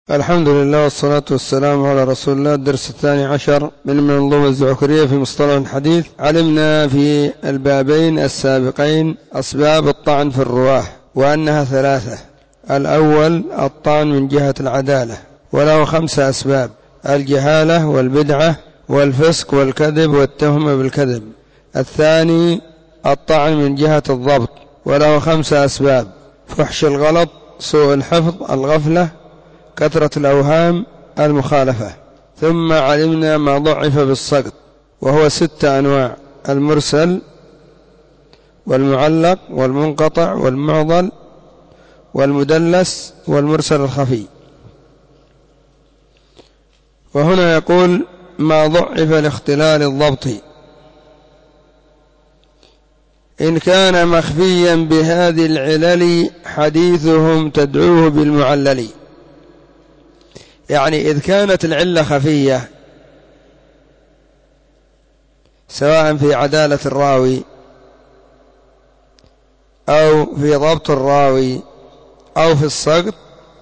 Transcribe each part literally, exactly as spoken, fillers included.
الحمد لله والصلاة والسلام على رسول الله. الدرس الثاني عشر من المنظومة الزعكرية في مصطلح الحديث. علمنا في البابين السابقين أسباب الطعن في الرواة وأنها ثلاثة. الأول الطعن من جهة العدالة وله خمسة أسباب: الجهالة والبدعة والفسق والكذب والتهمة بالكذب. الثاني الطعن من جهة الضبط وله خمسة أسباب: فحش الغلط، سوء الحفظ، الغفلة، كثرة الأوهام، المخالفة. ثم علمنا ما ضعف بالسقط وهو ستة أنواع: المرسل والمعلق والمنقطع والمعضل والمدلس والمرسل الخفي. وهنا يقول ما ضعف لاختلال الضبط: إن كان مخفيا بهذه العلل حديثهم تدعوه بالمعلل. يعني إذ كانت العلة خفية سواء في عدالة الراوي أو في ضبط الراوي أو في السقط،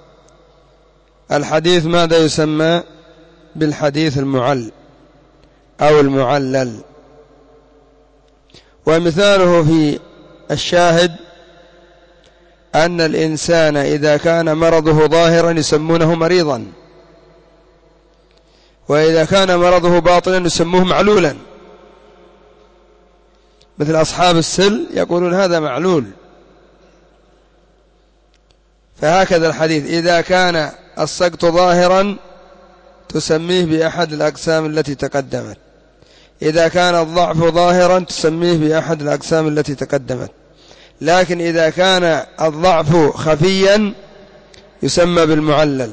الحديث ماذا يسمى؟ بالحديث المعل أو المعلل. ومثاله في الشاهد أن الإنسان إذا كان مرضه ظاهرا يسمونه مريضا، وإذا كان مرضه باطنا يسموه معلولا، مثل أصحاب السل يقولون هذا معلول. فهكذا الحديث إذا كان السقط ظاهرا تسميه بأحد الأقسام التي تقدمت، إذا كان الضعف ظاهرا تسميه بأحد الأقسام التي تقدمت، لكن إذا كان الضعف خفيا يسمى بالمعلل.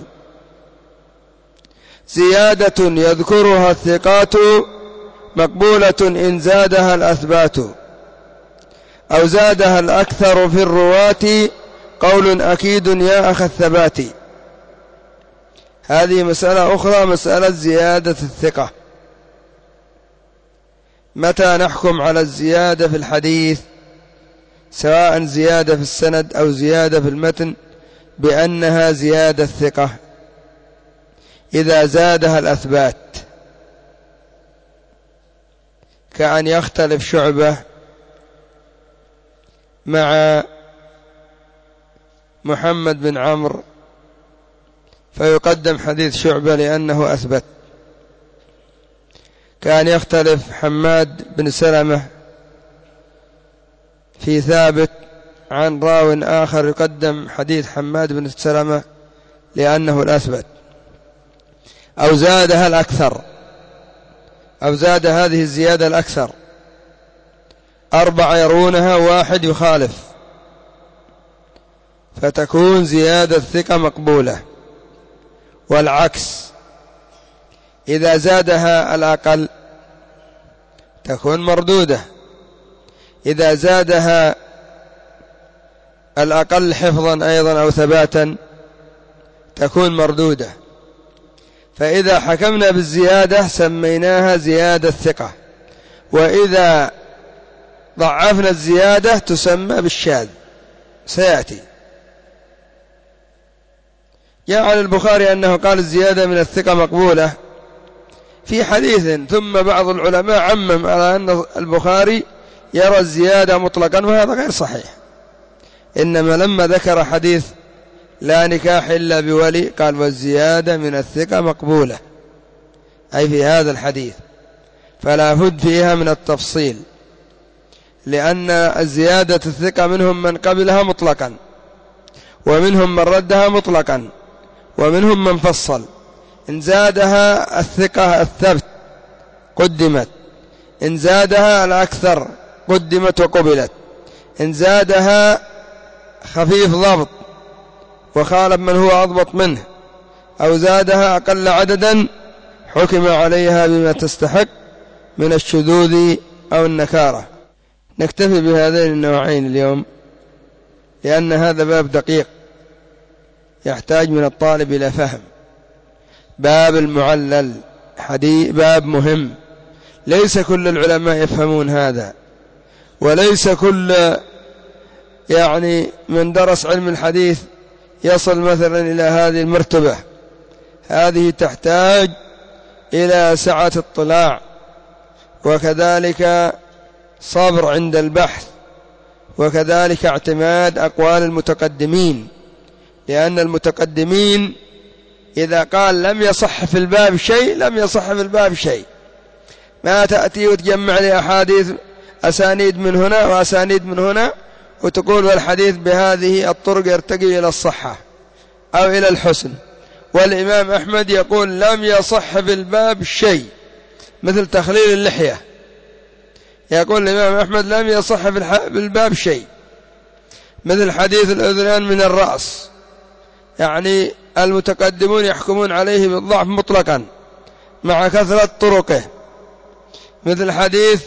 زيادة يذكرها الثقات مقبولة إن زادها الأثبات، أو زادها الأكثر في الرواة قول أكيد يا أخ الثبات. هذه مسألة أخرى، مسألة زيادة الثقة. متى نحكم على الزيادة في الحديث سواء زيادة في السند أو زيادة في المتن بأنها زيادة ثقة؟ إذا زادها الأثبات، كأن يختلف شعبة مع محمد بن عمرو فيقدم حديث شعبة لأنه أثبت، كأن يختلف حماد بن سلمة في ثابت عن راو آخر يقدم حديث حماد بن سلمة لأنه الأثبت. أو زادها الأكثر، أو زاد هذه الزيادة الأكثر، أربعة يرونها واحد يخالف، فتكون زيادة الثقة مقبولة. والعكس إذا زادها الأقل تكون مردودة، إذا زادها الأقل حفظا أيضا أو ثباتا تكون مردودة. فإذا حكمنا بالزيادة سميناها زيادة ثقة، وإذا ضعفنا الزيادة تسمى بالشاذ، سيأتي. جاء عن البخاري أنه قال الزيادة من الثقة مقبولة في حديث، ثم بعض العلماء عمم على أن البخاري يرى الزيادة مطلقا، وهذا غير صحيح. إنما لما ذكر حديث لا نكاح إلا بولي قال والزيادة من الثقة مقبولة، أي في هذا الحديث، فلا بد فيها من التفصيل، لأن الزيادة الثقة منهم من قبلها مطلقا، ومنهم من ردها مطلقا، ومنهم من فصل. إن زادها الثقة الثبت قدمت، إن زادها الأكثر قدمت وقبلت، إن زادها خفيف ضبط وخالف من هو أضبط منه، أو زادها أقل عددا حكم عليها بما تستحق من الشذوذ أو النكارة. نكتفي بهذين النوعين اليوم، لأن هذا باب دقيق يحتاج من الطالب إلى فهم. باب المعلل حديث باب مهم، ليس كل العلماء يفهمون هذا، وليس كل يعني من درس علم الحديث يصل مثلا إلى هذه المرتبة هذه تحتاج إلى سعة اطلاع، وكذلك صبر عند البحث، وكذلك اعتماد أقوال المتقدمين، لأن المتقدمين إذا قال لم يصح في الباب شيء لم يصح في الباب شيء. ما تأتي وتجمع لي أحاديث أسانيد من هنا وأسانيد من هنا وتقول والحديث بهذه الطرق يرتقي إلى الصحة أو إلى الحسن، والإمام أحمد يقول لم يصح في الباب شيء، مثل تخليل اللحية، يقول الإمام أحمد لم يصح في الباب شيء، مثل حديث الأذنان من الرأس، يعني المتقدمون يحكمون عليه بالضعف مطلقا مع كثرة طرقه، مثل حديث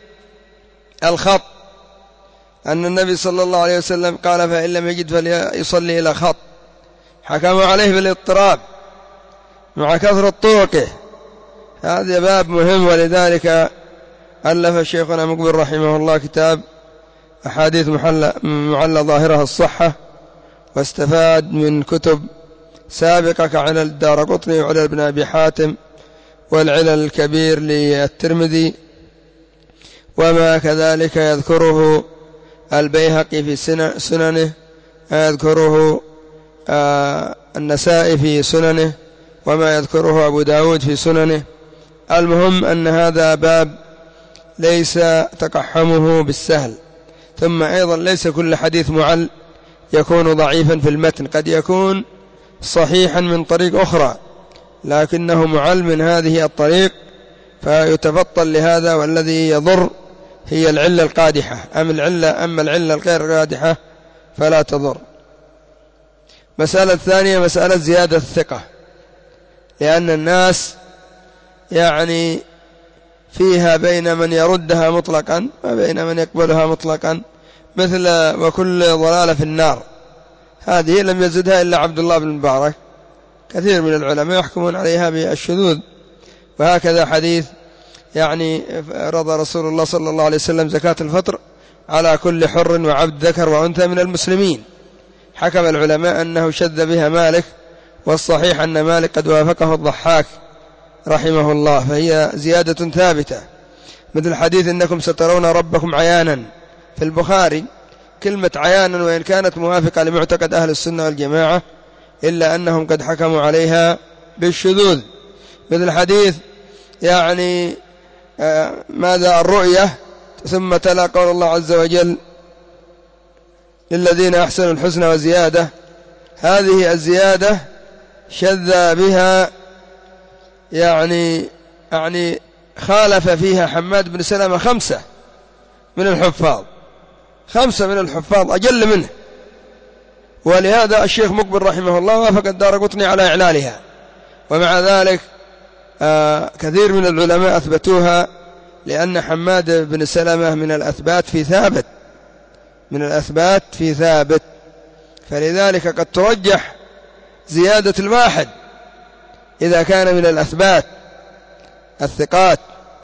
الخط أن النبي صلى الله عليه وسلم قال فإن لم يجد فليصلي إلى خط، حكموا عليه بالاضطراب مع كثرة طرقه. هذا باب مهم، ولذلك ألف شيخنا مقبل رحمه الله كتاب أحاديث معلى ظاهرها الصحة، واستفاد من كتب سابقة كعلل الدارقطني وعلل ابن أبي حاتم والعلل الكبير للترمذي، وما كذلك يذكره البيهقي في سننه، يذكره النسائي في سننه، وما يذكره أبو داود في سننه. المهم أن هذا باب ليس تقحمه بالسهل. ثم أيضا ليس كل حديث معل يكون ضعيفا في المتن، قد يكون صحيحا من طريق أخرى لكنه معل من هذه الطريق فيتبطل لهذا، والذي يضر هي العلة القادحة، أما العلة, أما العلة الغير قادحة فلا تضر. مسألة ثانية مسألة زيادة الثقة، لأن الناس يعني فيها بين من يردها مطلقا وبين من يقبلها مطلقا، مثل وكل ضلالة في النار، هذه لم يزدها إلا عبد الله بن المبارك، كثير من العلماء يحكمون عليها بالشذوذ. وهكذا حديث يعني رضى رسول الله صلى الله عليه وسلم زكاة الفطر على كل حر وعبد ذكر وأنثى من المسلمين، حكم العلماء أنه شذ بها مالك، والصحيح أن مالك قد وافقه الضحاك رحمه الله، فهي زيادة ثابتة. مثل حديث إنكم سترون ربكم عيانا في البخاري، كلمة عيانا وإن كانت موافقة لمعتقد أهل السنة والجماعة إلا أنهم قد حكموا عليها بالشذوذ. مثل حديث يعني آه ماذا الرؤية، ثم تلا قول الله عز وجل للذين أحسنوا الحسنى وزيادة، هذه الزيادة شذ بها يعني يعني خالف فيها حماد بن سلمة خمسة من الحفاظ، خمسة من الحفاظ أجل منه، ولهذا الشيخ مقبل رحمه الله وافق الدارقطني على إعلالها. ومع ذلك آه كثير من العلماء أثبتوها، لأن حماد بن سلمة من الأثبات في ثابت، من الأثبات في ثابت، فلذلك قد ترجح زيادة الواحد إذا كان من الأثبات الثقات